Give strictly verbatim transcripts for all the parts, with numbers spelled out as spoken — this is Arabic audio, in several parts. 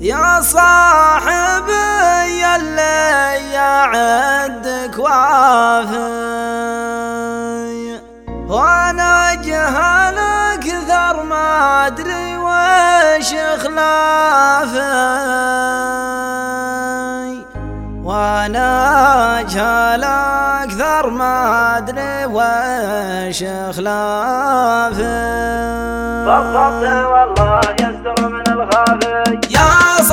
يا صاحبي اللي يعدك وافي وانا اجهلك ثر ما ادري وش خلافي، وانا اجهلك ثر ما ادري وش خلافي. فضفضت والله يستر من الخافي يا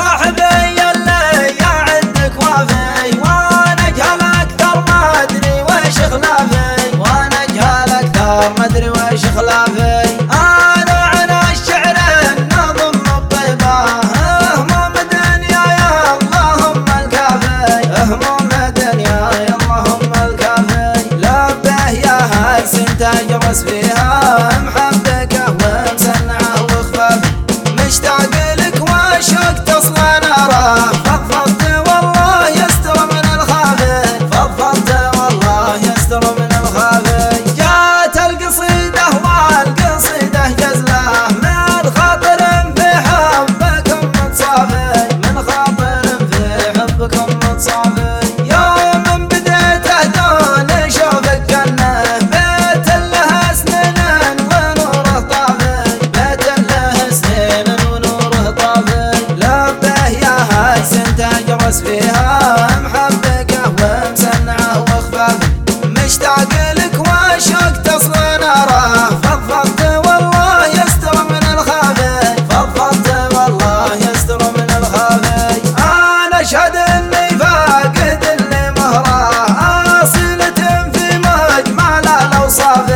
صاحبي اللي يعدك وافي وانا اجهلك ثر ما ادري وش خلافي، وانا اجهلك ثر ما ادري وش خلافي. انا على الشعر النظم الطيبه هموم دنيا يا اللهم الكافي، هموم دنيا يا اللهم الكافي. لبه يا هايس انت جرس فيها محبك ومسنعه وخفاف، مشتاق لك وشوقت اصلا اراه. فضفضت والله يستر من الخافي، فضفضت والله يستر من الخافي. جات القصيده والقصيده جزله من خاطر في حبكم متصافي، من خاطر في حبكم متصافي. يوم بديته دون شوفك كانه بيت له سنين ونوره طافي، بيت له سنين ونوره طافي. لبه يا هايس انت جرس فيها محبك ومسنعه وخفاف، مشتاق لك وشوقت اصلا اراه. فضفضت والله يستر من الخافي، فضفضت والله يستر من الخافي. انا اشهد اني فاقد اللي مهراه، اصيلة في مجمل الاوصاف،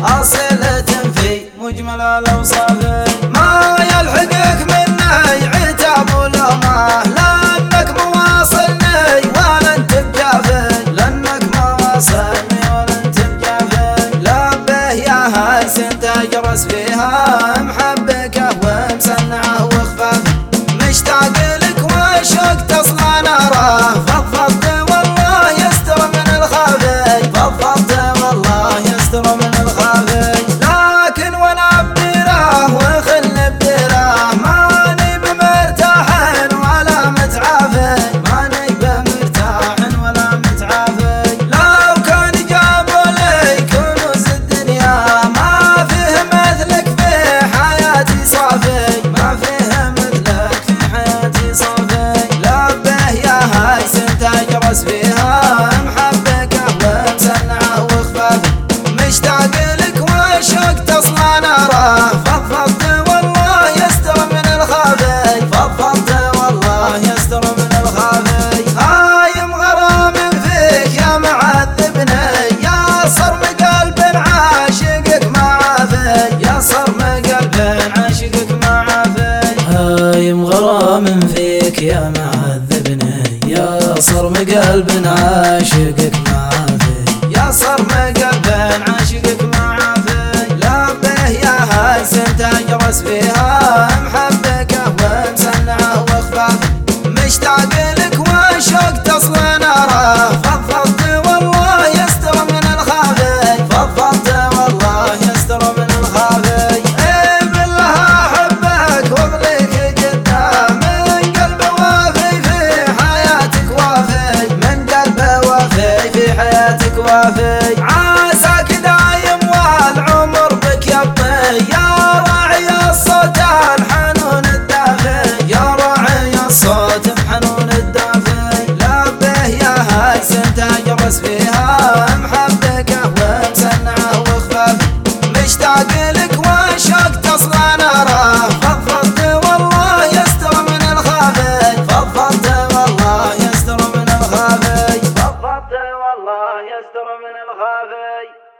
اصيلة في مجمل الاوصاف. ما يلحقك مني عتاب ولومه لانك مواصلني ولا انت بجافي، لانك مواصلني ولا انت بجافي. لبه يا هايس انت جرس فيها محبك ومسنعه وخفاف، مشتاق لك وشوقت اصلا اراه. فضفضت والله يستر من الخافي، فضفضت والله يستر من الخافي. لكن وانا بديره وخل بديره ماني بمرتاح ولا متعافي، ماني بمرتاح ولا متعافي. لو كان جابوا لي كنوز الدنيا ما فيه مثلك في حياتي صافي، ما فيه مثلك في حياتي صافي. لبه يا هايس انت جرس فيها محبك ومسنعه وخفاف، مشتاق لك وشوقت اصلا اراه. فضفضت والله يستر من الخافي، فضفضت والله يستر من الخافي. هايم غرام فيك يا معذبني، يا صرم قلب عاشقك ما عافي، يا صرم قلب عاشقك ما عافي. هايم غرام فيك يا معذبني، يا صرم قلب عاشقك ما عافي، يا صرم قلب عاشقك ما عافي. لبه يا هايس انت جرس فيها محبك ومسنعه وخفاف، مشتاق لك وشوقت اصلا اراه. فضفضت والله يستر من الخافي، فضفضت والله يستر من الخافي. اي بالله احبك واغليك جدا من قلب وافي في حياتك وافي، من قلب وافي في حياتك وافي. عساك دايم والعمر بك يبقي يا راعي الصوت الحنون الدافي، يا راعي الصوت الحنون الدافي. لبه يا هايس انت جرس فيها محبك ومسنعه وخفاف، مشتاق لك وشوقت اصلا اراه. فضفضت والله يستر من الخافي، فضفضت والله يستر من الخافي، فضفضت والله يستر من الخافي.